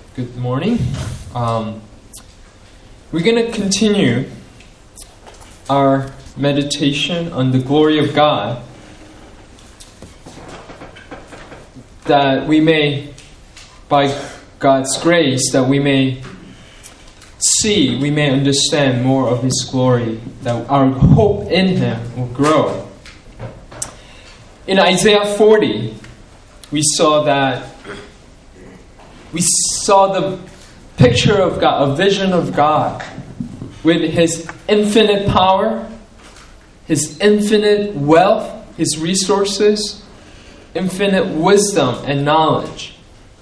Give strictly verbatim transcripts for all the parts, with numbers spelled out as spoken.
Good morning. Um, we're going to continue our meditation on the glory of God, that we may, by God's grace, that we may see, we may understand more of His glory, that our hope in Him will grow. In Isaiah forty, we saw that we saw the picture of God, a vision of God, with His infinite power, His infinite wealth, His resources, infinite wisdom and knowledge.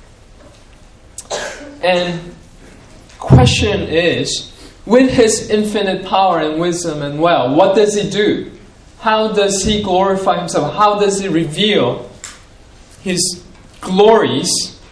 And question is, with His infinite power and wisdom and wealth, what does He do? How does He glorify Himself? How does He reveal His glories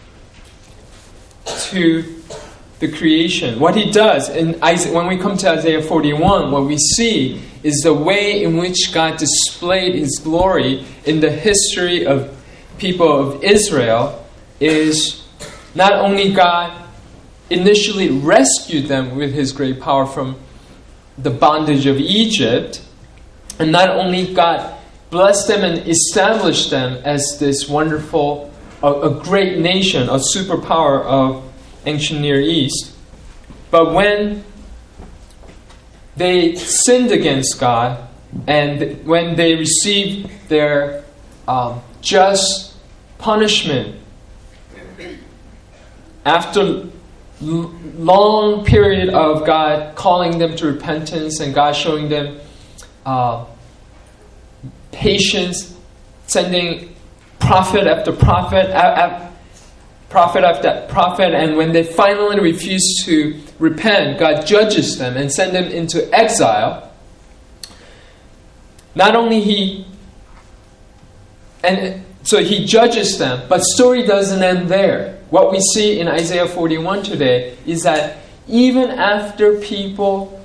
to the creation? What He does, in Isaiah, when we come to Isaiah forty-one, what we see is the way in which God displayed His glory in the history of people of Israel is not only God initially rescued them with His great power from the bondage of Egypt, and not only God blessed them and established them as this wonderful, a, a great nation, a superpower of ancient Near East, but when they sinned against God and when they received their um, just punishment after l- long period of God calling them to repentance and God showing them uh, patience, sending prophet after prophet, a- a- prophet after prophet, and when they finally refuse to repent, God judges them and sends them into exile. Not only He, and so He judges them, but story doesn't end there. What we see in Isaiah forty-one today is that even after people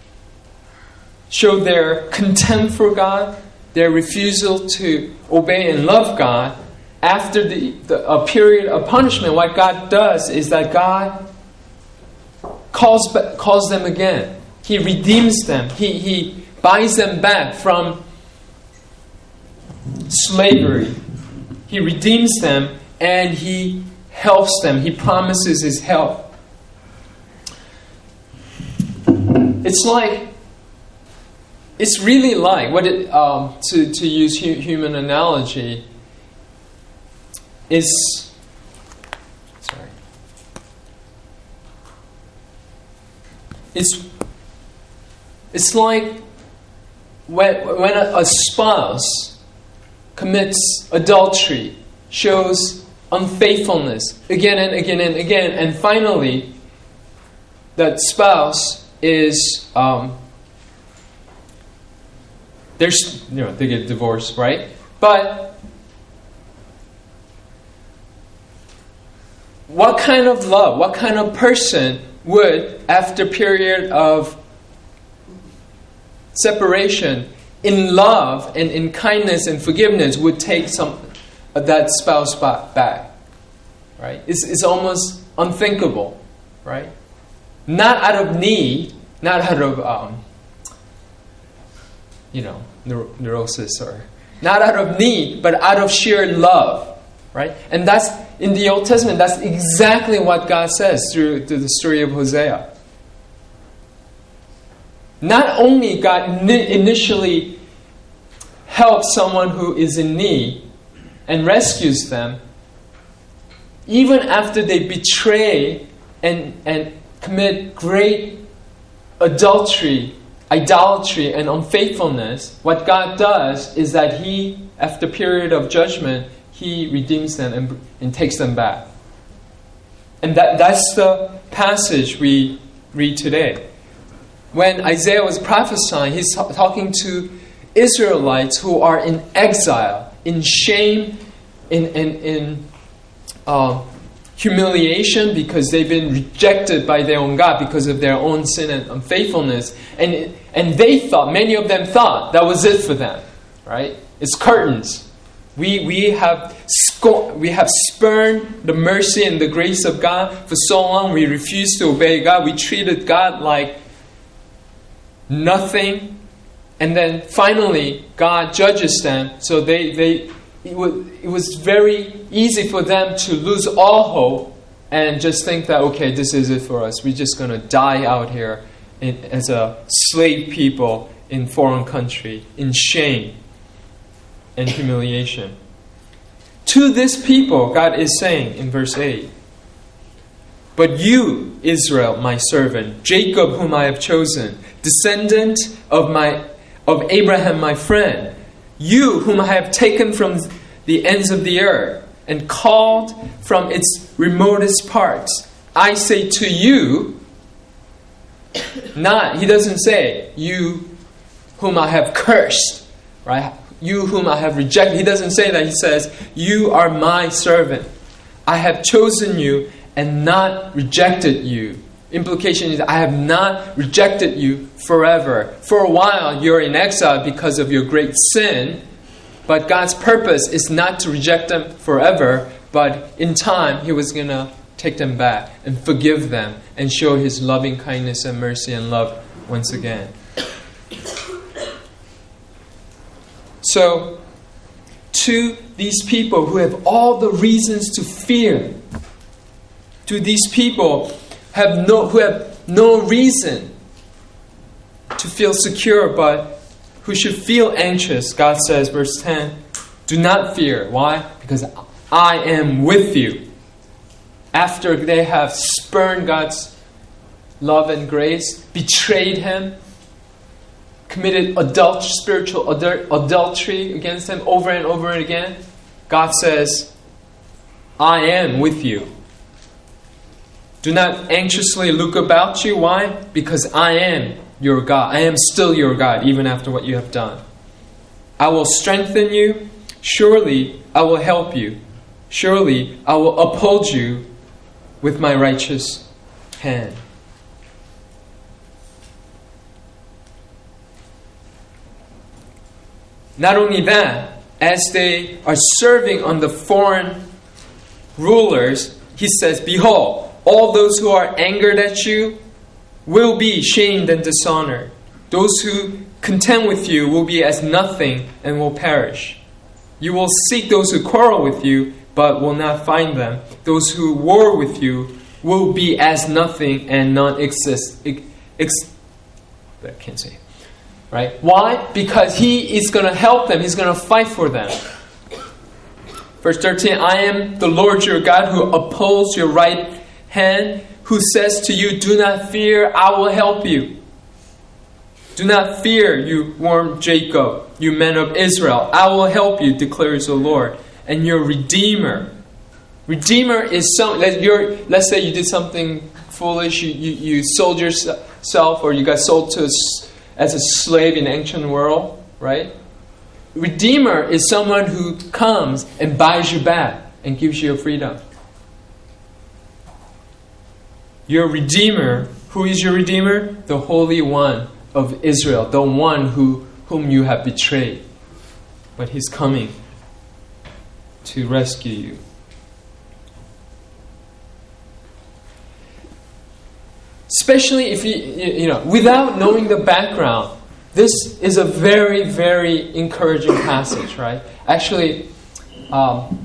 show their contempt for God, their refusal to obey and love God, after the, the a period of punishment, what God does is that God calls calls them again. He redeems them. He He buys them back from slavery. He redeems them and He helps them. He promises His help. It's like, it's really like, what it, um, to, to use hu- human analogy, is, sorry, it's, it's like when, when a, a spouse commits adultery, shows unfaithfulness again and again and again, and finally that spouse is um, there's you know they get divorced, right? But what kind of love, what kind of person would, after a period of separation, in love and in kindness and forgiveness, would take some that spouse back, right? It's, it's almost unthinkable, right? Not out of need, not out of um, you know neur- neurosis or not out of need, but out of sheer love, right? And that's in the Old Testament. That's exactly what God says through, through the story of Hosea. Not only God ni- initially helps someone who is in need and rescues them, even after they betray and, and commit great adultery, idolatry, and unfaithfulness, what God does is that He, after a period of judgment, He redeems them and, and takes them back. And that, that's the passage we read today. When Isaiah was prophesying, he's t- talking to Israelites who are in exile, in shame, in in, in uh, humiliation, because they've been rejected by their own God because of their own sin and unfaithfulness, and and they thought, many of them thought, that was it for them, right? It's curtains. We we have sco- we have spurned the mercy and the grace of God for so long. We refused to obey God. We treated God like nothing. And then finally, God judges them. So they, they it, was, it was very easy for them to lose all hope and just think that, okay, this is it for us. We're just going to die out here in, as a slave people in foreign country, in shame and humiliation. To this people, God is saying in verse eight, but you, Israel, my servant, Jacob, whom I have chosen, descendant of my of Abraham, my friend, you, whom I have taken from the ends of the earth and called from its remotest parts, I say to you, not, he doesn't say, you whom I have cursed, right? You whom I have rejected. He doesn't say that. He says, you are my servant. I have chosen you and not rejected you. Implication is, I have not rejected you forever. For a while, you're in exile because of your great sin. But God's purpose is not to reject them forever. But in time, He was going to take them back and forgive them and show His loving kindness and mercy and love once again. So, to these people who have all the reasons to fear, to these people have no, who have no reason to feel secure, but who should feel anxious, God says, verse ten, do not fear. Why? Because I am with you. After they have spurned God's love and grace, betrayed Him, committed adult, spiritual adul- adultery against Him over and over again, God says, I am with you. Do not anxiously look about you. Why? Because I am your God. I am still your God, even after what you have done. I will strengthen you. Surely I will help you. Surely I will uphold you with my righteous hand. Not only that, as they are serving under foreign rulers, He says, behold, all those who are angered at you will be shamed and dishonored. Those who contend with you will be as nothing and will perish. You will seek those who quarrel with you, but will not find them. Those who war with you will be as nothing and non-exist. Ex, I can't say. Right? Why? Because He is going to help them. He's going to fight for them. Verse thirteen, I am the Lord your God who upholds your right hand, who says to you, do not fear, I will help you. Do not fear, you warm Jacob, you men of Israel. I will help you, declares the Lord. And your Redeemer. Redeemer is some, you're, let's say you did something foolish, you, you, you sold yourself, or you got sold to as a slave in the ancient world, right? Redeemer is someone who comes and buys you back and gives you your freedom. Your Redeemer, who is your Redeemer? The Holy One of Israel, the one who whom you have betrayed. But He's coming to rescue you. Especially if you, you know, without knowing the background, this is a very, very encouraging passage, right? Actually, um,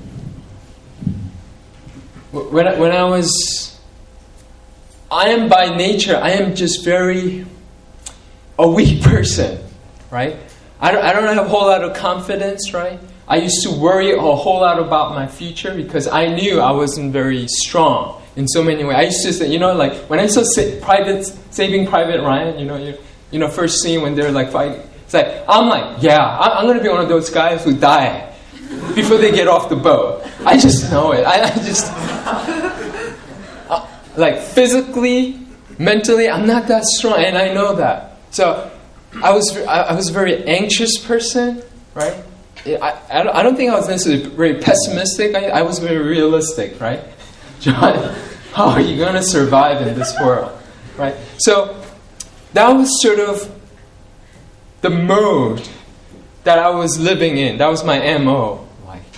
when I, when I was, I am by nature, I am just very a weak person, right? I don't, I don't have a whole lot of confidence, right? I used to worry a whole lot about my future because I knew I wasn't very strong in so many ways. I used to say, you know, like when I saw sa- private, Saving Private Ryan, you know, you, you know, first scene when they're like fighting, it's like, I'm like, yeah, I'm, I'm going to be one of those guys who die before they get off the boat. I just know it. I, I just, uh, like physically, mentally, I'm not that strong, and I know that. So I was I was a very anxious person, right? I, I don't think I was necessarily very pessimistic. I, I was very realistic, right? John, how are you going to survive in this world, right? So that was sort of the mode that I was living in. That was my M O. Like,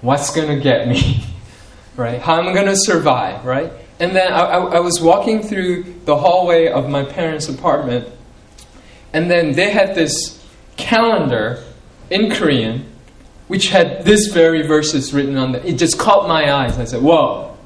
what's going to get me, right? How am I going to survive, right? And then I, I, I was walking through the hallway of my parents' apartment, and then they had this calendar in Korean, which had this very verses written on it. It just caught my eyes. I said, whoa.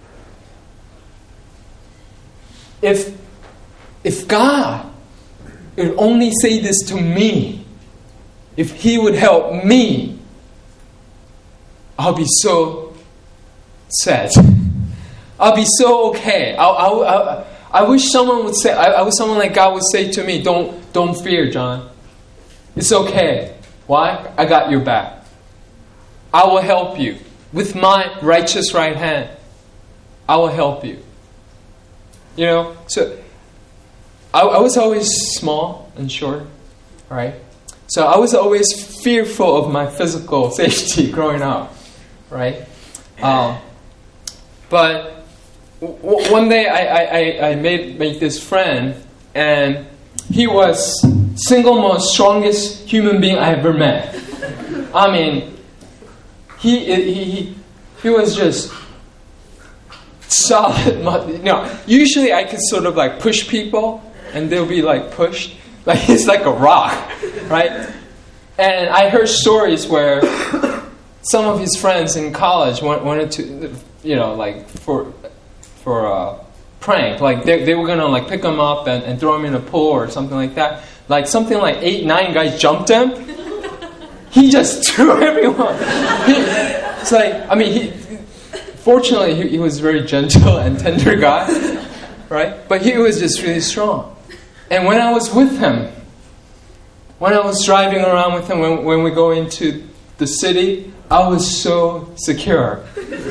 If, if God would only say this to me, if He would help me, I'll be so sad. I'll be so okay. I, I, I, I wish someone would say, I, I wish someone like God would say to me, don't, don't fear, John. It's okay. Why? I got your back. I will help you. With my righteous right hand, I will help you. You know, so I, I was always small and short, right? So I was always fearful of my physical safety growing up, right? Um, but w- one day I, I, I made, made this friend, and he was single most strongest human being I ever met. I mean, he he he, he was just solid. You know, usually I could sort of like push people, and they'll be like pushed. Like he's like a rock, right? And I heard stories where some of his friends in college wanted to, you know, like for for a prank, like they they were gonna like pick him up and, and throw him in a pool or something like that. Like something like eight, nine guys jumped him. He just threw everyone. He, it's like, I mean, he, fortunately he, he was a very gentle and tender guy, right? But he was just really strong. And when I was with him, when I was driving around with him, when, when we go into the city, I was so secure.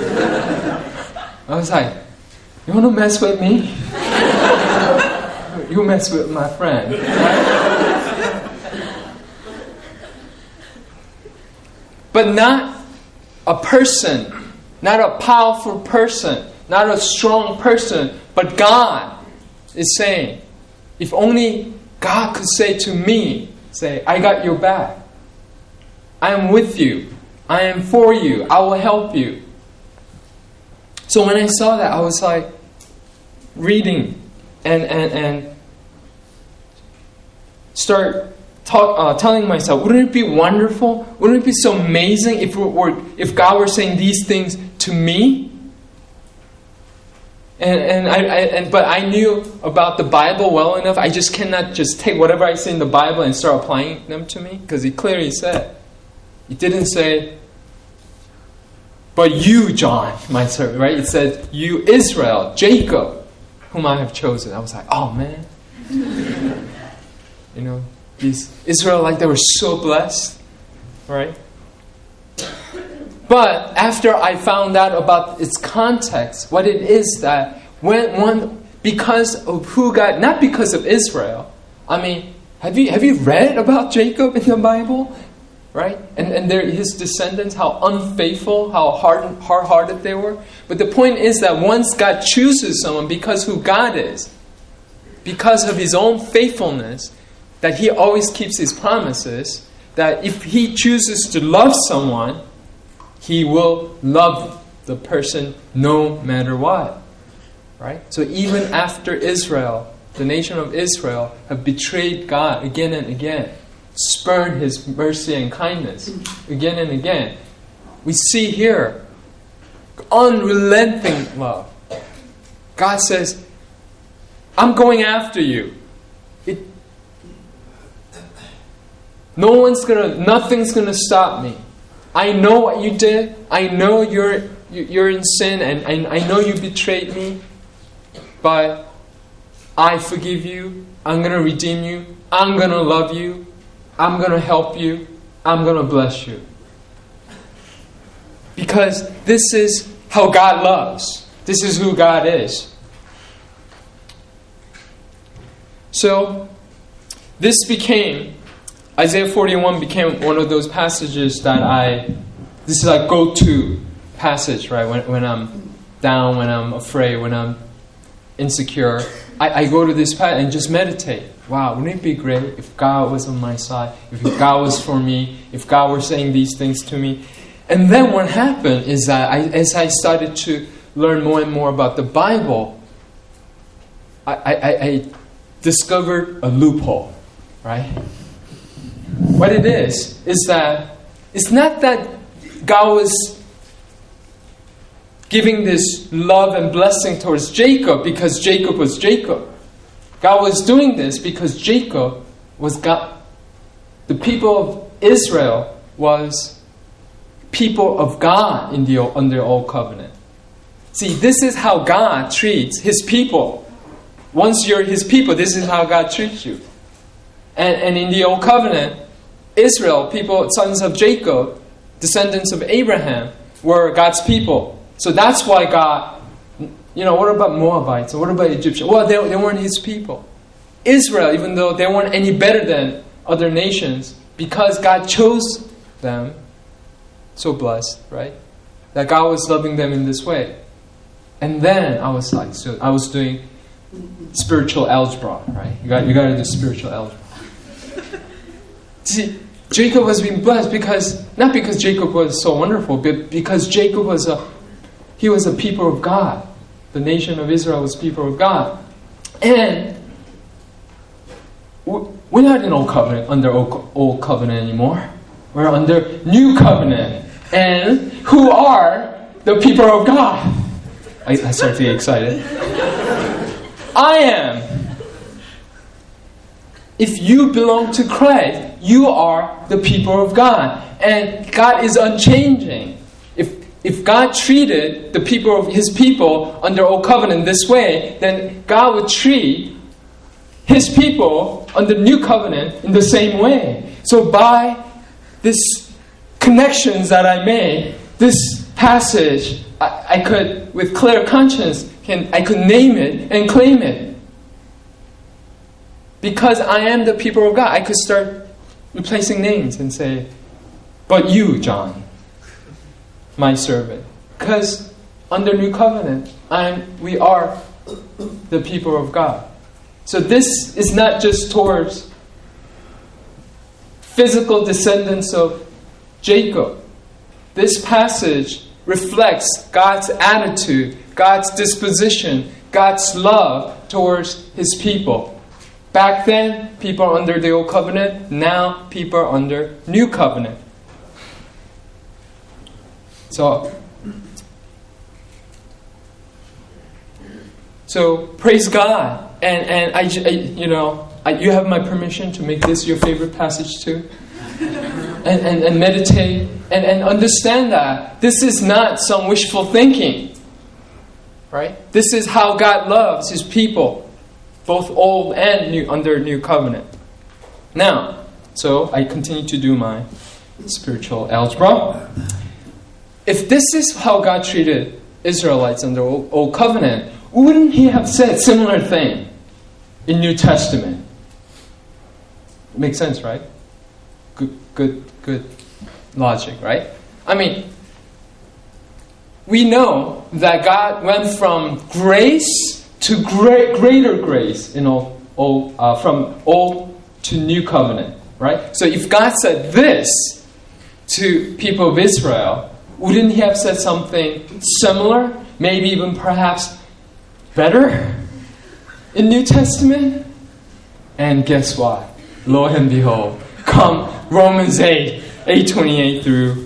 I was like, you want to mess with me? You mess with my friend. Right? But not a person, not a powerful person, not a strong person, but God is saying, if only God could say to me, say, I got your back. I am with you. I am for you. I will help you. So when I saw that, I was like reading and and, and start talk, uh, telling myself, wouldn't it be wonderful? Wouldn't it be so amazing if we were, if God were saying these things to me? And and I, I and but I knew about the Bible well enough. I just cannot just take whatever I see in the Bible and start applying them to me, because He clearly said, He didn't say, but you, John, my servant, right? It said, you, Israel, Jacob, whom I have chosen. I was like, oh man, you know, these Israelites, they were so blessed, right? But after I found out about its context, what it is that when one, because of who God, not because of Israel. I mean, have you have you read about Jacob in the Bible, right? And and their, his descendants, how unfaithful, how hard hard-hearted they were. But the point is that once God chooses someone because who God is, because of His own faithfulness, that He always keeps His promises. That if He chooses to love someone, He will love the person no matter what. Right? So even after Israel, the nation of Israel, have betrayed God again and again, spurned His mercy and kindness again and again, we see here unrelenting love. God says, I'm going after you. It, no one's gonna, nothing's gonna stop me. I know what you did. I know you're you're in sin, and, and I know you betrayed me. But I forgive you. I'm going to redeem you. I'm going to love you. I'm going to help you. I'm going to bless you. Because this is how God loves. This is who God is. So, this became... Isaiah forty-one became one of those passages that I, this is like go-to passage, right? When when I'm down, when I'm afraid, when I'm insecure, I, I go to this passage and just meditate. Wow, wouldn't it be great if God was on my side, if God was for me, if God were saying these things to me? And then what happened is that I, as I started to learn more and more about the Bible, I, I, I discovered a loophole, right? What it is, is that it's not that God was giving this love and blessing towards Jacob because Jacob was Jacob. God was doing this because Jacob was God. The people of Israel was people of God in the under Old Covenant. See, this is how God treats His people. Once you're His people, this is how God treats you. And, and in the Old Covenant, Israel, people, sons of Jacob, descendants of Abraham, were God's people. So that's why God, you know, what about Moabites? Or what about Egyptians? Well, they, they weren't His people. Israel, even though they weren't any better than other nations, because God chose them, so blessed, right? That God was loving them in this way. And then I was like, so I was doing spiritual algebra, right? You got, you got to do spiritual algebra. See, Jacob was being blessed because, not because Jacob was so wonderful, but because Jacob was a, he was a people of God. The nation of Israel was people of God. And we're not in Old Covenant, under Old, Old Covenant anymore. We're under New Covenant. And who are the people of God? I, I start to get excited. I am. If you belong to Christ, you are the people of God. And God is unchanging. If if God treated the people of His people under Old Covenant this way, then God would treat His people under New Covenant in the same way. So by this connections that I made, this passage, I, I could, with clear conscience, can I could name it and claim it. Because I am the people of God, I could start replacing names and say, but you, John, my servant. Because under New Covenant, I'm, we are the people of God. So this is not just towards physical descendants of Jacob. This passage reflects God's attitude, God's disposition, God's love towards His people. Back then, people are under the Old Covenant. Now, people are under New Covenant. So, so praise God. And and I, I you know, I, you have my permission to make this your favorite passage too. And, and, and meditate and, and understand that this is not some wishful thinking. Right? This is how God loves His people, both old and new, under New Covenant. Now, so I continue to do my spiritual algebra. If this is how God treated Israelites under Old, Old Covenant, wouldn't He have said similar thing in New Testament? Makes sense, right? Good, good, good logic, right? I mean, we know that God went from grace to great, greater grace in old, old, uh, from Old to New Covenant, right? So if God said this to people of Israel, wouldn't He have said something similar? Maybe even perhaps better in New Testament? And guess what? Lo and behold, come Romans eight, eight twenty-eight through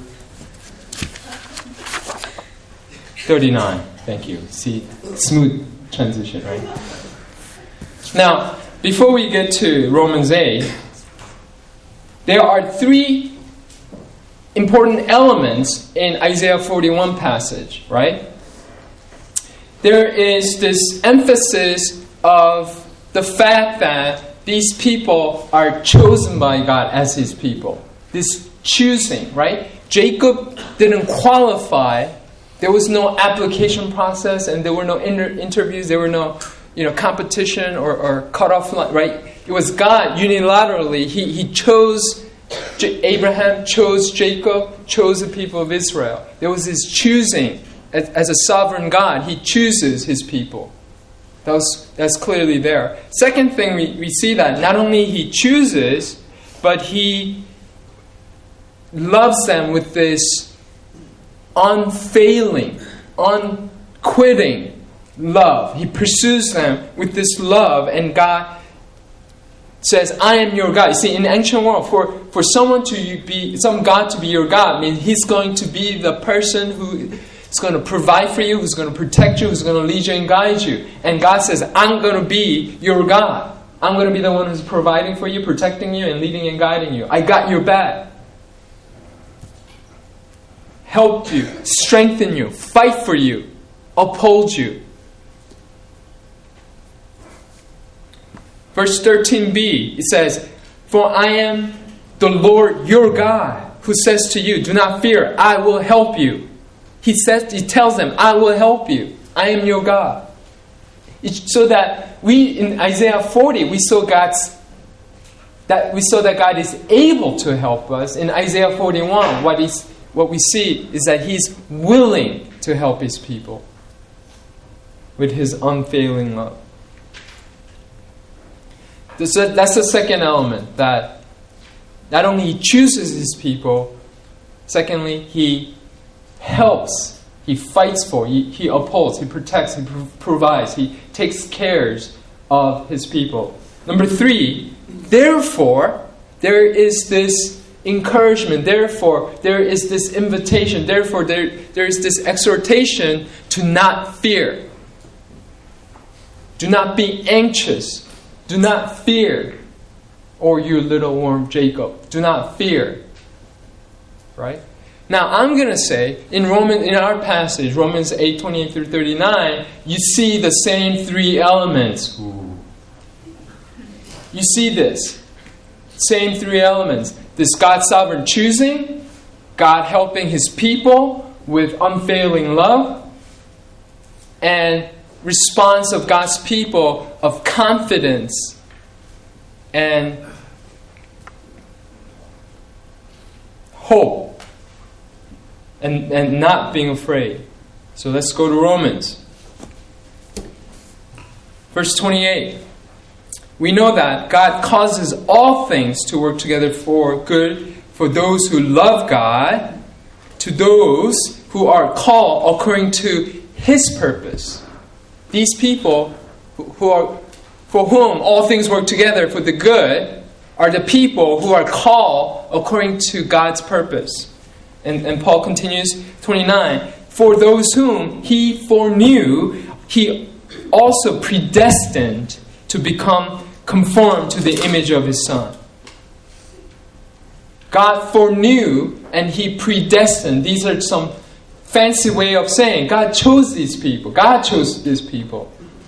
thirty-nine. Thank you. See, smooth transition, right? Now, before we get to Romans eight, there are three important elements in Isaiah forty-one passage, right? There is this emphasis of the fact that these people are chosen by God as His people. This choosing, right? Jacob didn't qualify. There was no application process, and there were no inter- interviews. There were no, you know, competition or, or cutoff line, right? It was God unilaterally. He He chose J- Abraham, chose Jacob, chose the people of Israel. There was this choosing. As, as a sovereign God, He chooses His people. That was, that's clearly there. Second thing, we, we see that not only He chooses, but He loves them with this unfailing, unquitting love. He pursues them with this love, and God says, I am your God. You see, in the ancient world, for, for someone to be, some God to be your God, means He's going to be the person who is going to provide for you, who's going to protect you, who's going to lead you and guide you. And God says, I'm going to be your God. I'm going to be the one who's providing for you, protecting you, and leading and guiding you. I got your back. Help you, strengthen you, fight for you, uphold you. Verse thirteen b, it says, For I am the Lord your God, who says to you, do not fear, I will help you. He says, He tells them, I will help you. I am your God. It's so that we, in Isaiah forty, we saw God's, that we saw that God is able to help us. In Isaiah forty-one, what is what we see is that He's willing to help His people with His unfailing love. That's the second element, that not only He chooses His people, secondly, He helps, He fights for, He, he upholds, He protects, He pro- provides, He takes care of His people. Number three, therefore, there is this encouragement, therefore, there is this invitation, therefore, there, there is this exhortation to not fear. Do not be anxious. Do not fear, or you little worm Jacob. Do not fear. Right? Now, I'm going to say, in Roman, in our passage, Romans eight, twenty-eight through thirty-nine, you see the same three elements. Ooh. You see this. Same three elements. This God's sovereign choosing, God helping His people with unfailing love, and response of God's people of confidence and hope and, and not being afraid. So let's go to Romans. Verse twenty-eight. We know that God causes all things to work together for good for those who love God, to those who are called according to His purpose. These people who are, for whom all things work together for the good, are the people who are called according to God's purpose. And, and Paul continues, twenty-nine, For those whom He foreknew, He also predestined to become conformed to the image of His Son. God foreknew and He predestined. These are some fancy way of saying God chose these people. God chose these people.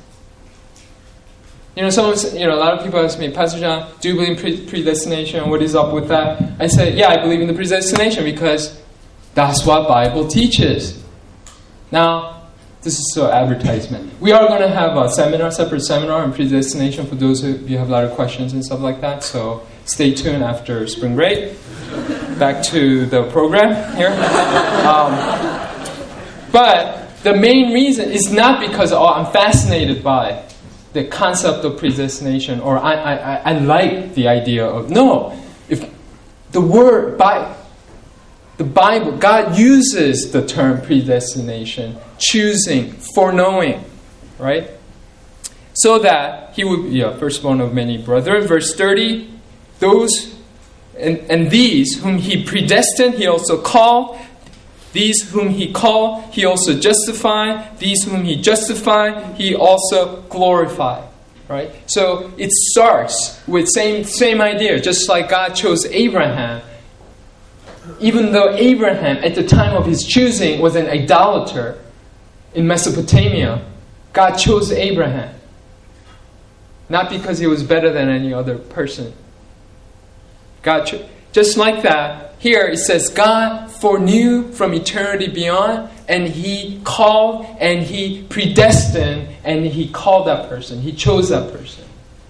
You know, someone, you know, a lot of people ask me, Pastor John, do you believe in pre- predestination? What is up with that? I said, yeah, I believe in the predestination because that's what Bible teaches. Now, this is an advertisement. We are going to have a seminar, separate seminar on predestination for those who you have a lot of questions and stuff like that. So stay tuned after spring break. Back to the program here. Um, But the main reason is not because, oh, I'm fascinated by the concept of predestination, or I, I, I like the idea of, no. If the word, by the Bible, God uses the term predestination, choosing, foreknowing, right? So that He would be a firstborn of many brethren. Verse thirty, those, and, and these whom He predestined, He also called. These whom He called, He also justified. These whom He justified, He also glorified. Right? So it starts with same same idea. Just like God chose Abraham. Even though Abraham, at the time of his choosing, was an idolater in Mesopotamia, God chose Abraham. Not because he was better than any other person. God cho- just like that. Here it says, God foreknew from eternity beyond, and He called, and He predestined, and He called that person. He chose that person.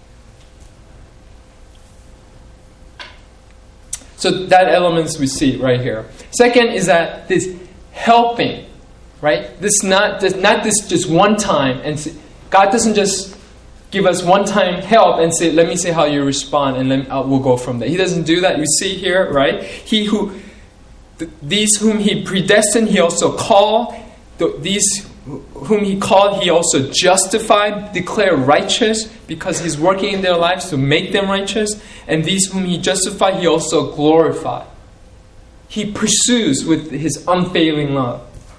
So that elements we see right here. Second is that this helping, right? This not this, not this just one time, and God doesn't just give us one-time help and say, let me see how you respond, and then uh, we'll go from there. He doesn't do that. You see here, right? He who th- these whom he predestined, he also called. Th- these whom he called, he also justified, declared righteous, because he's working in their lives to make them righteous. And these whom he justified, he also glorified. He pursues with his unfailing love.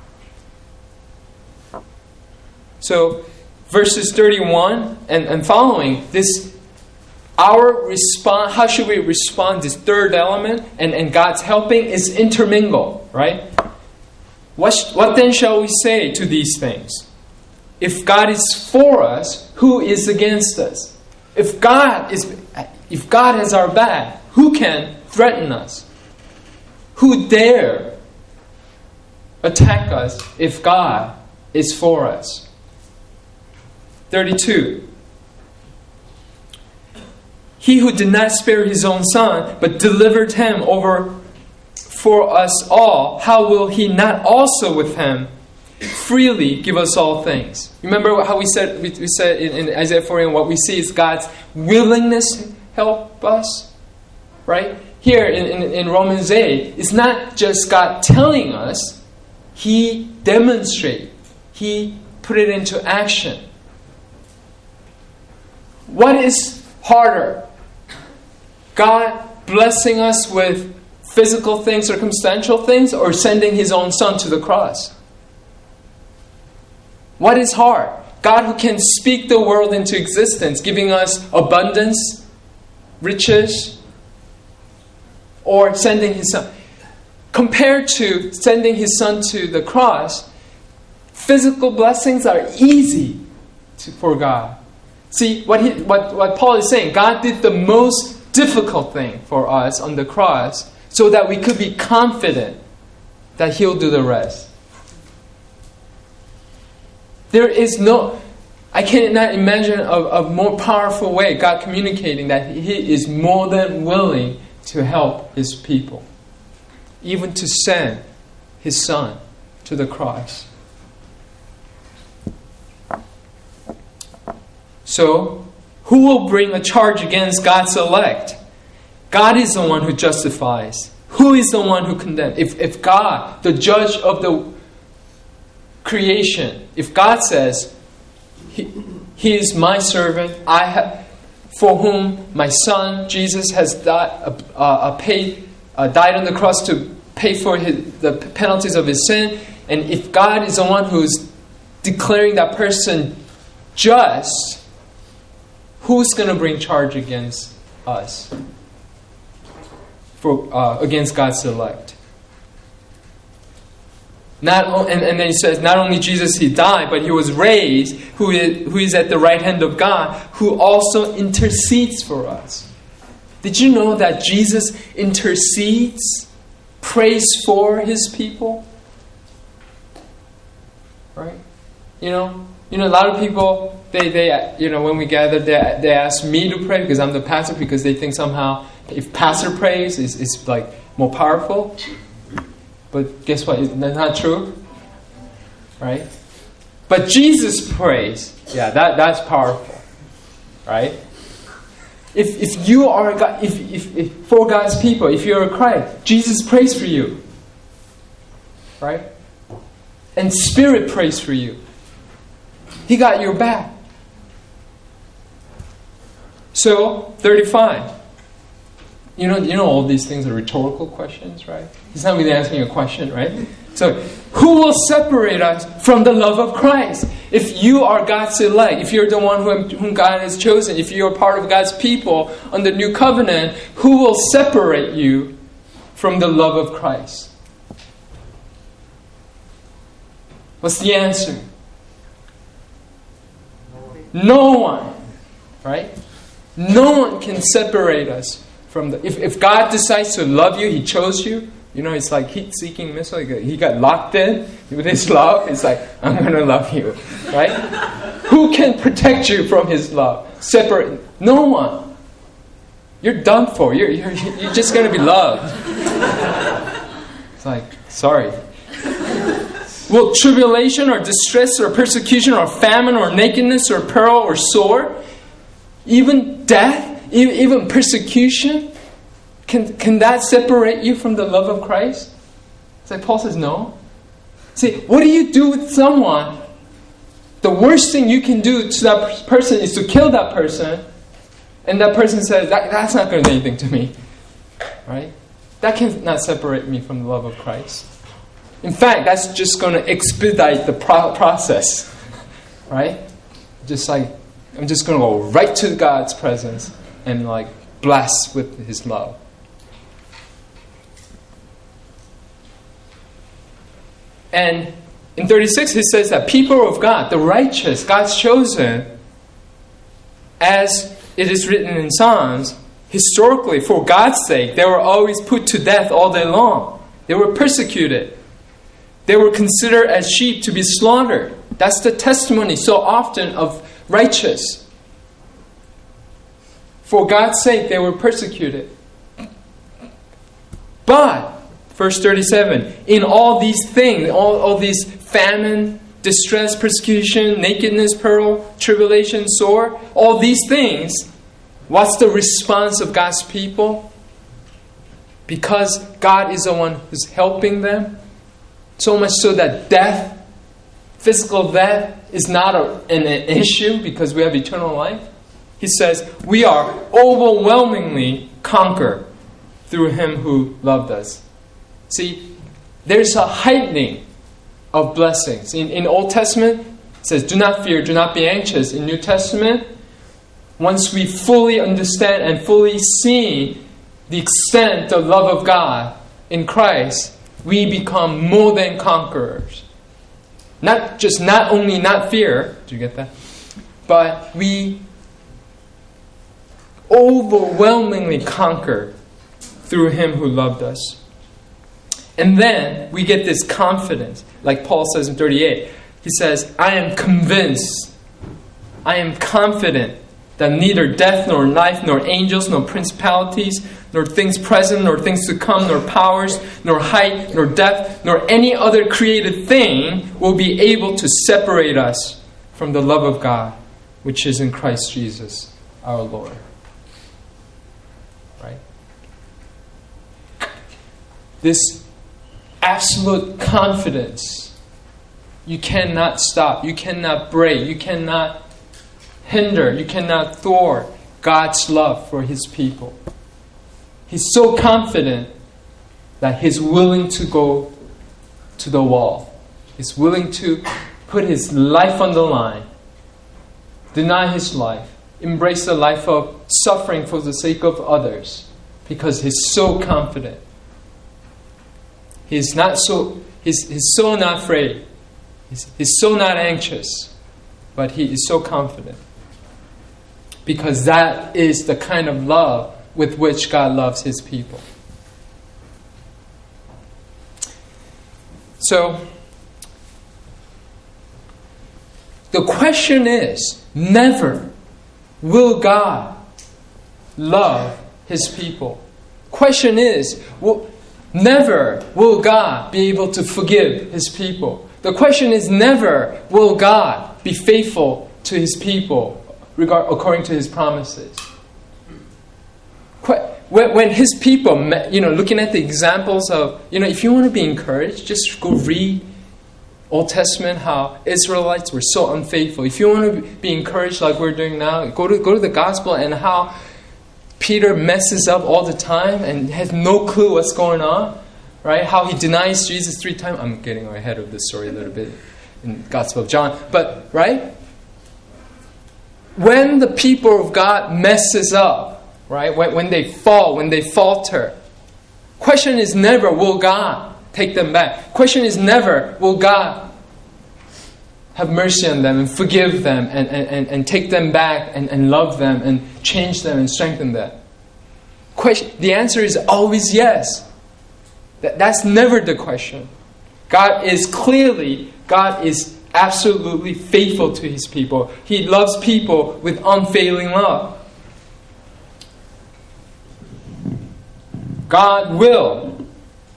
So, verses thirty-one and, and following, this our response, how should we respond? This third element and, and God's helping is intermingled, right? What, what then shall we say to these things? If God is for us, who is against us? If God is, if God has our back, who can threaten us? Who dare attack us if God is for us? thirty-two. He who did not spare his own son, but delivered him over for us all, how will he not also with him freely give us all things? Remember how we said we, we said in, in Isaiah forty, and what we see is God's willingness to help us, right? Here in, in, in Romans eight, it's not just God telling us, He demonstrates, He put it into action. What is harder? God blessing us with physical things, circumstantial things, or sending His own Son to the cross? What is hard? God who can speak the world into existence, giving us abundance, riches, or sending His Son. Compared to sending His Son to the cross, physical blessings are easy to, for God. See, what, he, what, what Paul is saying, God did the most difficult thing for us on the cross so that we could be confident that He'll do the rest. There is no, I cannot imagine a, a more powerful way God communicating that He is more than willing to help His people. Even to send His Son to the cross. So, who will bring a charge against God's elect? God is the one who justifies. Who is the one who condemns? If, if God, the judge of the creation, if God says, He, he is my servant, I have, for whom my Son Jesus has died, uh, uh, paid, uh, died on the cross to pay for his, the penalties of his sin, and if God is the one who's declaring that person just, who's going to bring charge against us? For uh, against God's elect? Not and, and then he says, not only Jesus, He died, but He was raised, who is, who is at the right hand of God, who also intercedes for us. Did you know that Jesus intercedes, prays for His people? Right? You know, you know, a lot of people, they, they, you know, when we gather, they, they ask me to pray because I'm the pastor, because they think somehow if pastor prays, it's, it's like more powerful. But guess what? That's not true. Right? But Jesus prays. Yeah, that, that's powerful. Right? If if you are God, if, if, if for God's people, if you're a Christ, Jesus prays for you. Right? And Spirit prays for you. He got your back. So, thirty-five. You know, you know all these things are rhetorical questions, right? He's not really asking a question, right? So, who will separate us from the love of Christ? If you are God's elect, if you're the one whom, whom God has chosen, if you're part of God's people on the new covenant, who will separate you from the love of Christ? What's the answer? No one, right? No one can separate us from the... If, if God decides to love you, He chose you. You know, it's like heat-seeking missile. He got locked in with His love. It's like, I'm going to love you, right? Who can protect you from His love? Separate? No one. You're done for. You're, you're, you're just going to be loved. It's like, sorry. Will tribulation or distress or persecution or famine or nakedness or peril or sword, even death, even persecution, can, can that separate you from the love of Christ? It's like Paul says, no. See, what do you do with someone? The worst thing you can do to that person is to kill that person, and that person says, that, that's not going to do anything to me. Right? That cannot separate me from the love of Christ. In fact, that's just going to expedite the pro- process. Right? Just like, I'm just going to go right to God's presence and like bless with His love. And in thirty-six, he says that people of God, the righteous, God's chosen, as it is written in Psalms, historically, for God's sake, they were always put to death all day long. They were persecuted. They were considered as sheep to be slaughtered. That's the testimony so often of righteous. For God's sake, they were persecuted. But, verse thirty-seven, in all these things, all, all these famine, distress, persecution, nakedness, peril, tribulation, sore, all these things, what's the response of God's people? Because God is the one who's helping them, so much so that death, physical death, is not a, an, an issue because we have eternal life. He says, we are overwhelmingly conquered through Him who loved us. See, there's a heightening of blessings. In, in Old Testament, it says, do not fear, do not be anxious. In New Testament, once we fully understand and fully see the extent of love of God in Christ, we become more than conquerors. Not just, not only not fear, do you get that? But we overwhelmingly conquer through Him who loved us. And then we get this confidence, like Paul says in thirty-eight. He says, I am convinced, I am confident that neither death, nor life, nor angels, nor principalities, nor things present, nor things to come, nor powers, nor height, nor depth, nor any other created thing will be able to separate us from the love of God, which is in Christ Jesus, our Lord. Right? This absolute confidence, you cannot stop, you cannot break, you cannot hinder, you cannot thwart God's love for His people. He's so confident that He's willing to go to the wall. He's willing to put His life on the line, deny His life, embrace the life of suffering for the sake of others, because He's so confident. He's not so, he's, he's so not afraid. He's, he's so not anxious, but He is so confident. Because that is the kind of love with which God loves His people. So, the question is, never will God love His people. Question is, will, never will God be able to forgive His people. The question is, never will God be faithful to His people regard, according to His promises. When, when His people, you know, looking at the examples of, you know, if you want to be encouraged, just go read Old Testament, how Israelites were so unfaithful. If you want to be encouraged like we're doing now, go to go to the Gospel and how Peter messes up all the time and has no clue what's going on, right? How he denies Jesus three times. I'm getting ahead of this story a little bit in the Gospel of John. But, right? When the people of God messes up, right? When, when they fall, when they falter, question is never, will God take them back? Question is never, will God have mercy on them and forgive them and, and, and take them back and, and love them and change them and strengthen them? Question, the answer is always yes. That, that's never the question. God is clearly, God is absolutely faithful to His people. He loves people with unfailing love. God will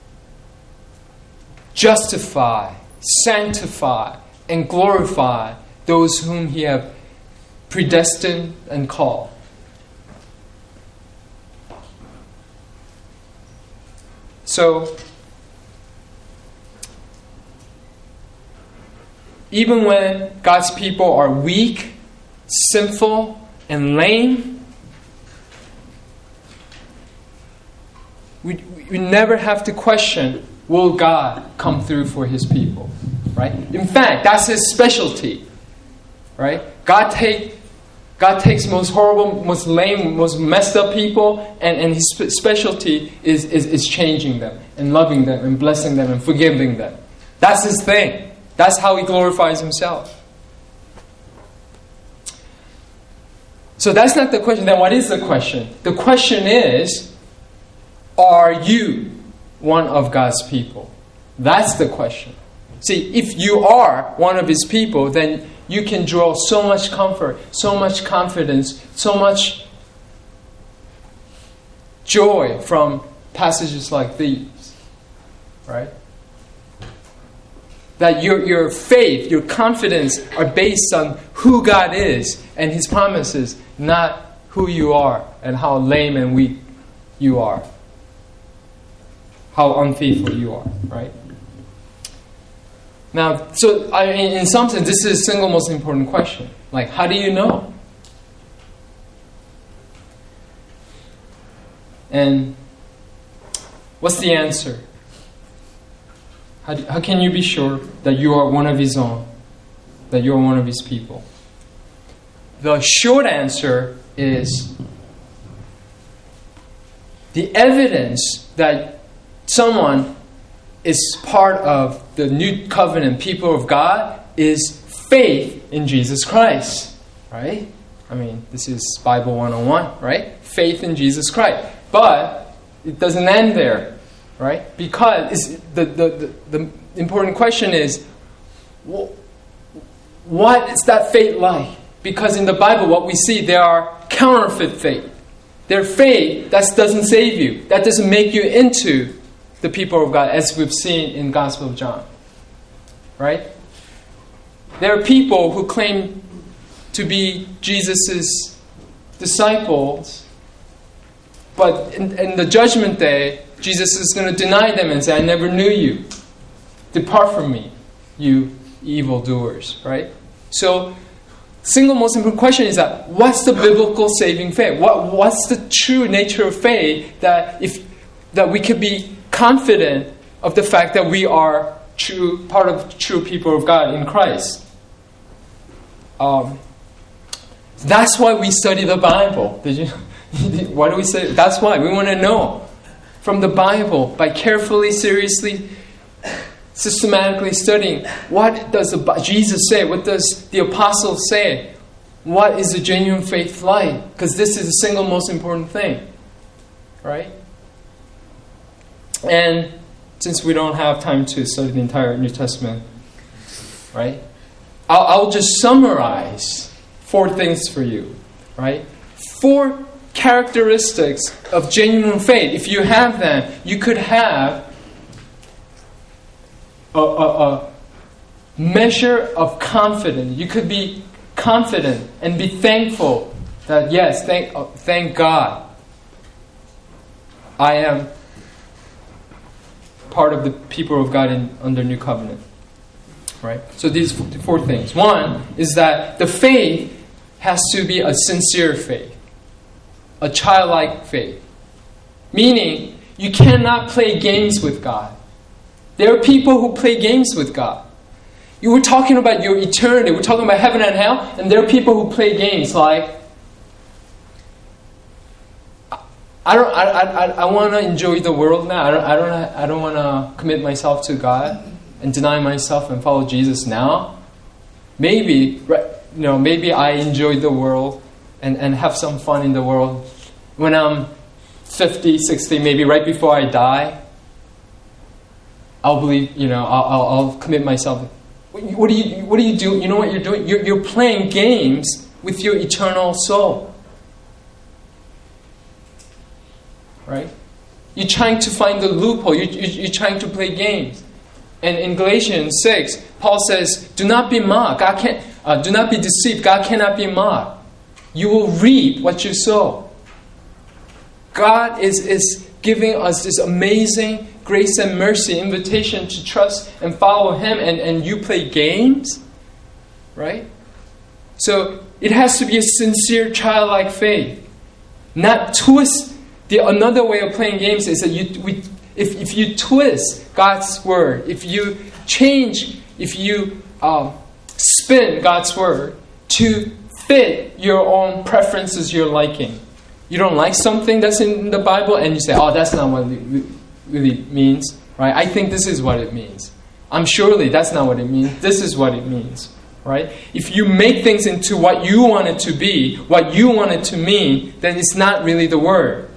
justify, sanctify, and glorify those whom He have predestined and called. So, even when God's people are weak, sinful, and lame, we, we never have to question, will God come through for His people? Right? In fact, that's His specialty. Right? God take God takes most horrible, most lame, most messed up people, and, and His spe- specialty is, is, is changing them, and loving them, and blessing them, and forgiving them. That's His thing. That's how He glorifies Himself. So that's not the question. Then what is the question? The question is, are you one of God's people? That's the question. See, if you are one of His people, then you can draw so much comfort, so much confidence, so much joy from passages like these. Right? That your, your faith, your confidence are based on who God is and His promises, not who you are and how lame and weak you are. How unfaithful you are, right? Now, so I mean, in some sense, this is the single most important question. Like, how do you know? And what's the answer? How, do, how can you be sure that you are one of His own? That you are one of His people? The short answer is the evidence that someone is part of the new covenant people of God is faith in Jesus Christ. Right? I mean, this is Bible one oh one, right? Faith in Jesus Christ. But it doesn't end there, right? Because it's, the, the, the, the important question is, what is that faith like? Because in the Bible, what we see, there are counterfeit faith. There's faith that doesn't save you, that doesn't make you into the people of God, as we've seen in Gospel of John. Right? There are people who claim to be Jesus' disciples, but in, in the judgment day, Jesus is going to deny them and say, I never knew you. Depart from me, you evildoers. Right? So, single most important question is that, what's the biblical saving faith? What, what's the true nature of faith that if that we could be confident of the fact that we are true, part of true people of God in Christ? Um, that's why we study the Bible. Did you? Why do we say? That's why we want to know from the Bible, by carefully, seriously, systematically studying, what does the, Jesus say? What does the apostles say? What is a genuine faith like? Because this is the single most important thing, right? And since we don't have time to study the entire New Testament, right? I'll, I'll just summarize four things for you, right? Four characteristics of genuine faith. If you have them, you could have a, a, a measure of confidence. You could be confident and be thankful that, yes, thank, uh, thank God, I am part of the people of God in, under New Covenant. Right? So these four things. One is that the faith has to be a sincere faith. A childlike faith. Meaning, you cannot play games with God. There are people who play games with God. You were talking about your eternity. We're talking about heaven and hell. And there are people who play games like, I don't. I. I. I want to enjoy the world now. I don't. I don't. I don't want to commit myself to God and deny myself and follow Jesus now. Maybe, right? You know, maybe I enjoy the world and, and have some fun in the world when I'm fifty, sixty, maybe right before I die. I'll believe. You know, I'll. I'll, I'll commit myself. What do you? What do you do? You know what you're doing? You're, you're playing games with your eternal soul. Right? You're trying to find the loophole. You're, you're trying to play games. And in Galatians six, Paul says, do not be mocked. God can't, uh, do not be deceived. God cannot be mocked. You will reap what you sow. God is, is giving us this amazing grace and mercy invitation to trust and follow Him, and, and you play games? right? So it has to be a sincere childlike faith, not twist. The another way of playing games is that you, we, if if you twist God's word, if you change, if you um, spin God's word to fit your own preferences, your liking. You don't like something that's in the Bible, and you say, "Oh, that's not what it really means." Right? I think this is what it means. I'm surely that's not what it means. This is what it means. Right? If you make things into what you want it to be, what you want it to mean, then it's not really the word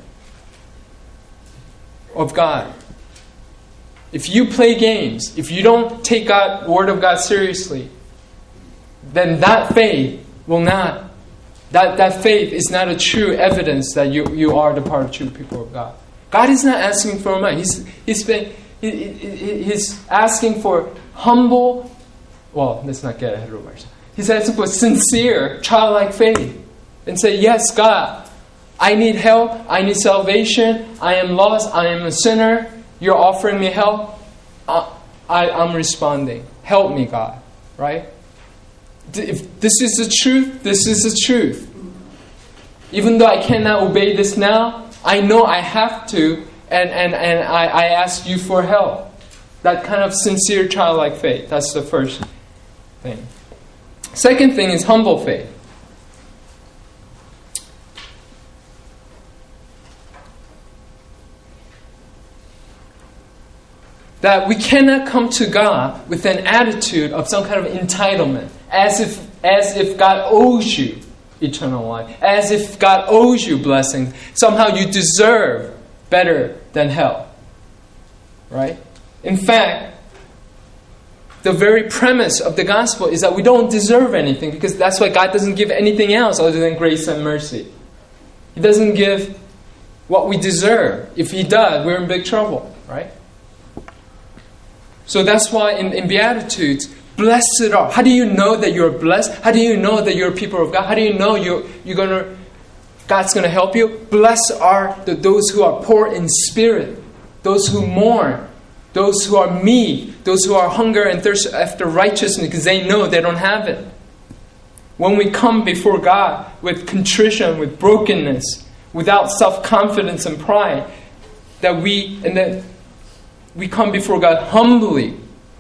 of God. If you play games, if you don't take God, the word of God seriously, then that faith will not, that, that faith is not a true evidence that you, you are the part of true people of God. God is not asking for money. He's, he's, been, he, he, he's asking for humble, well, let's not get ahead of ourselves. He's asking for sincere, childlike faith. And say, yes, God, I need help. I need salvation. I am lost. I am a sinner. You're offering me help. Uh, I, I'm responding. Help me, God. Right? If this is the truth, this is the truth. Even though I cannot obey this now, I know I have to, and, and, and I, I ask you for help. That kind of sincere childlike faith. That's the first thing. Second thing is humble faith. That we cannot come to God with an attitude of some kind of entitlement, as if as if God owes you eternal life, as if God owes you blessings. Somehow you deserve better than hell. Right? In fact, the very premise of the gospel is that we don't deserve anything, because that's why God doesn't give anything else other than grace and mercy. He doesn't give what we deserve. If He does, we're in big trouble. Right? So that's why in, in Beatitudes, blessed are. How do you know that you're blessed? How do you know that you're a people of God? How do you know you're, you're gonna, God's going to help you? Blessed are the, those who are poor in spirit, those who mourn, those who are meek, those who are hunger and thirst after righteousness because they know they don't have it. When we come before God with contrition, with brokenness, without self-confidence and pride, that we and that we come before God humbly,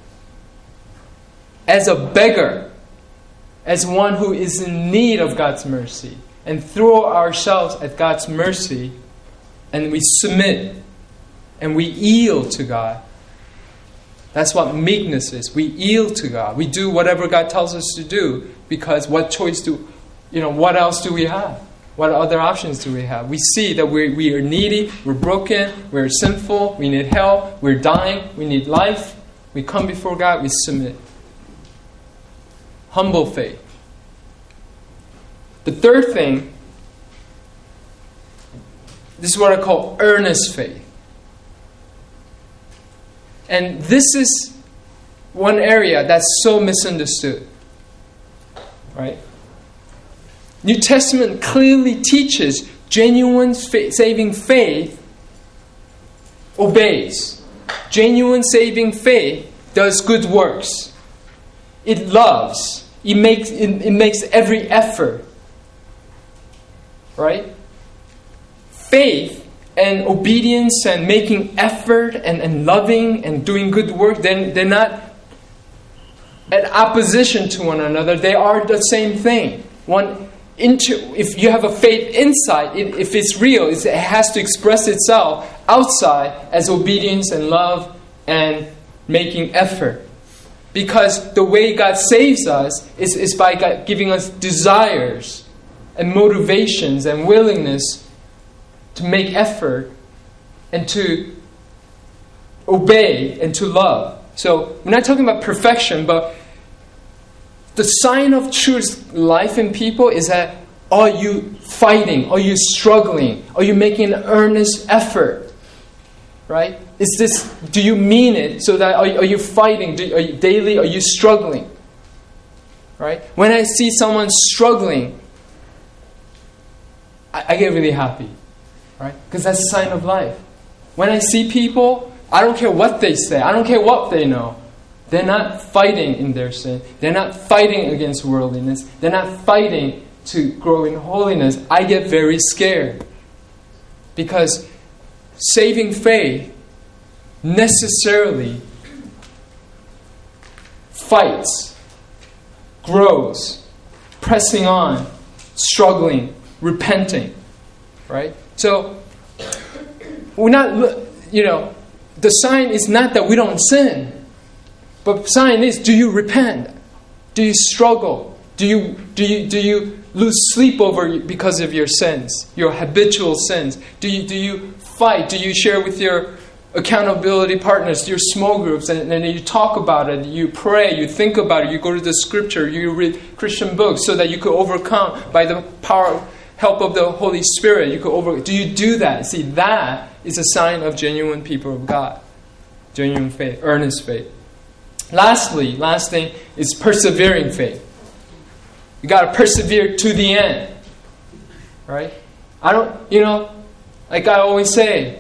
as a beggar, as one who is in need of God's mercy, and throw ourselves at God's mercy, and we submit, and we yield to God. That's what meekness is. We yield to God. We do whatever God tells us to do, because what choice do, you know, what else do we have? What other options do we have? We see that we we are needy, we're broken, we're sinful, we need help, we're dying, we need life. We come before God, we submit. Humble faith. The third thing, this is what I call earnest faith. And this is one area that's so misunderstood. Right? New Testament clearly teaches genuine fa- saving faith obeys. Genuine saving faith does good works. It loves. It makes, it, it makes every effort. Right? Faith and obedience and making effort and, and loving and doing good work, they're, they're not at opposition to one another. They are the same thing. One Into, if you have a faith inside, it, if it's real, it's, it has to express itself outside as obedience and love and making effort. Because the way God saves us is, is by God giving us desires and motivations and willingness to make effort and to obey and to love. So we're not talking about perfection, but the sign of true life in people is that, are you fighting? Are you struggling? Are you making an earnest effort? Right? Is this, do you mean it? So that, are, are you fighting? Do, are you, daily, are you struggling? Right? When I see someone struggling, I, I get really happy. Right? Because that's a sign of life. When I see people, I don't care what they say. I don't care what they know. They're not fighting in their sin. They're not fighting against worldliness. They're not fighting to grow in holiness. I get very scared. Because saving faith necessarily fights, grows, pressing on, struggling, repenting. Right? So, we're not, you know, the sign is not that we don't sin. But the sign is, do you repent? Do you struggle? Do you, do you, do you lose sleep over because of your sins, your habitual sins? Do you, do you fight? Do you share with your accountability partners, your small groups, and, and you talk about it, you pray, you think about it, you go to the scripture, you read Christian books so that you could overcome by the power, help of the Holy Spirit, you could over. Do you do that? See, that is a sign of genuine people of God. Genuine faith, earnest faith. Lastly, last thing is persevering faith. You got to persevere to the end. Right? I don't, you know, like I always say,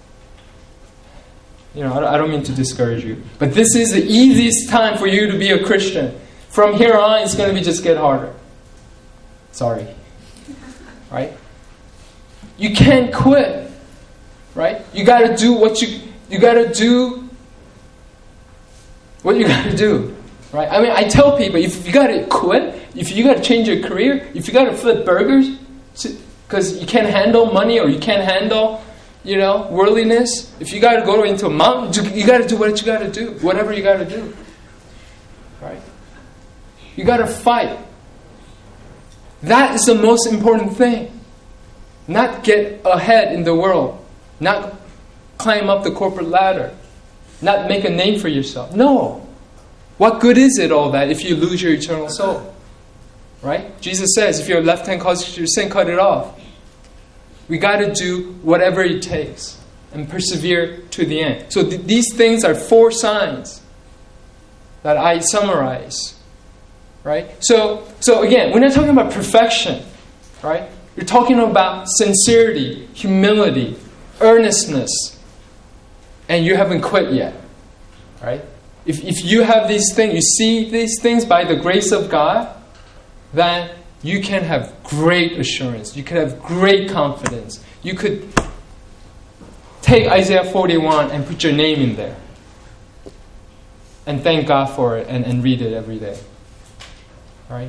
you know, I don't mean to discourage you, but this is the easiest time for you to be a Christian. From here on, it's going to be just get harder. Sorry. Right? You can't quit. Right? You got to do what you, you got to do what you got to do. Right? I mean, I tell people, if you got to quit, if you got to change your career, if you got to flip burgers, because you can't handle money or you can't handle, you know, worldliness, if you got to go into a mountain, you got to do what you got to do, whatever you got to do. Right? You got to fight. That is the most important thing. Not get ahead in the world. Not climb up the corporate ladder. Not make a name for yourself. No. What good is it all that if you lose your eternal soul? Right? Jesus says, if your left hand causes your sin, cut it off. We got to do whatever it takes and persevere to the end. So th- these things are four signs that I summarize. Right? So, so again, we're not talking about perfection. Right? We're talking about sincerity, humility, earnestness. And you haven't quit yet. Right? If, if you have these things, you see these things by the grace of God, then you can have great assurance. You can have great confidence. You could take Isaiah forty-one and put your name in there. And thank God for it and, and read it every day. Right?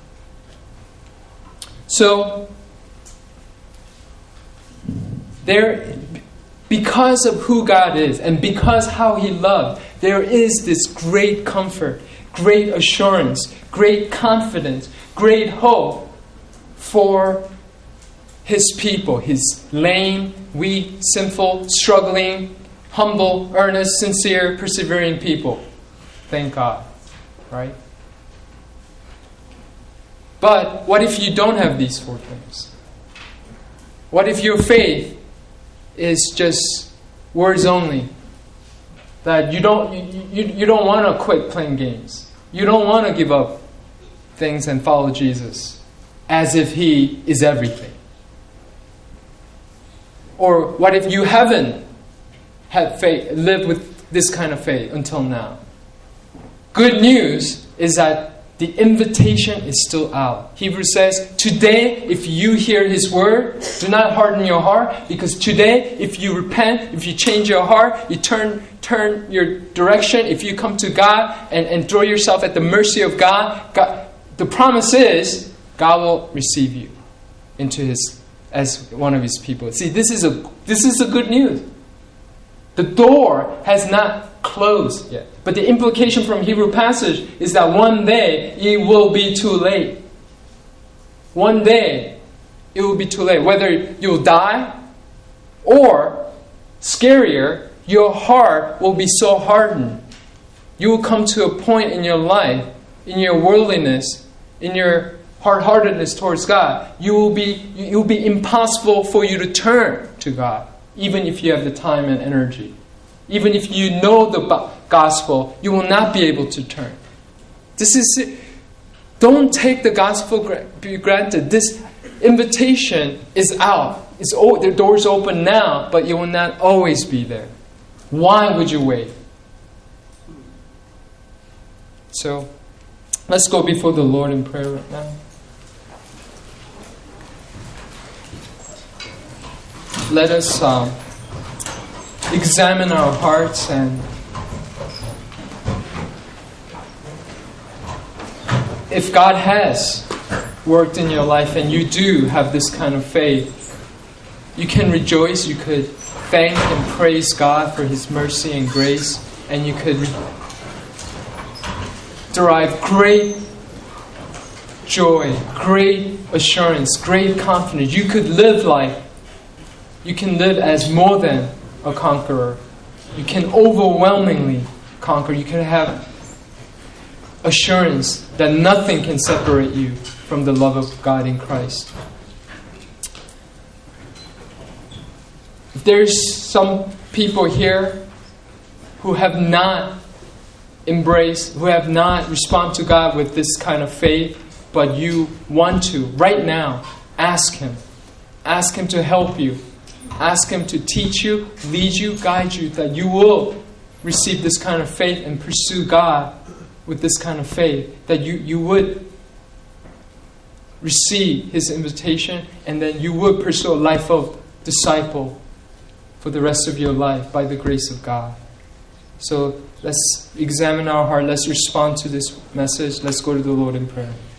So, there, because of who God is and because how He loved, there is this great comfort, great assurance, great confidence, great hope for His people, His lame, weak, sinful, struggling, humble, earnest, sincere, persevering people. Thank God. Right? But what if you don't have these four things? What if your faith is just words only? That you don't you, you, you don't want to quit playing games. You don't want to give up things and follow Jesus as if He is everything. Or what if you haven't had faith, lived with this kind of faith until now? Good news is that the invitation is still out. Hebrews says, today, if you hear His word, do not harden your heart, because today, if you repent, if you change your heart, you turn turn your direction, if you come to God and, and throw yourself at the mercy of God, God, the promise is God will receive you into His as one of His people. See, this is a this is a good news. The door has not closed yet. But the implication from Hebrew passage is that one day it will be too late. One day it will be too late. Whether you'll die or, scarier, your heart will be so hardened. You will come to a point in your life, in your worldliness, in your hard-heartedness towards God, you will be it will be impossible for you to turn to God, even if you have the time and energy. Even if you know the gospel, you will not be able to turn. This is, don't take the gospel for granted. This invitation is out. It's, the door's open now, but it will not always be there. Why would you wait? So let's go before the Lord in prayer right now. Let us um, examine our hearts, and if God has worked in your life and you do have this kind of faith, you can rejoice, you could thank and praise God for His mercy and grace, and you could derive great joy, great assurance, great confidence. You could live like, you can live as more than a conqueror. You can overwhelmingly conquer. You can have assurance that nothing can separate you from the love of God in Christ. If there's some people here who have not embraced, who have not responded to God with this kind of faith, but you want to, right now, ask Him. Ask Him to help you. Ask Him to teach you, lead you, guide you, that you will receive this kind of faith and pursue God with this kind of faith. That you, you would receive His invitation, and then you would pursue a life of disciple for the rest of your life by the grace of God. So let's examine our heart. Let's respond to this message. Let's go to the Lord in prayer.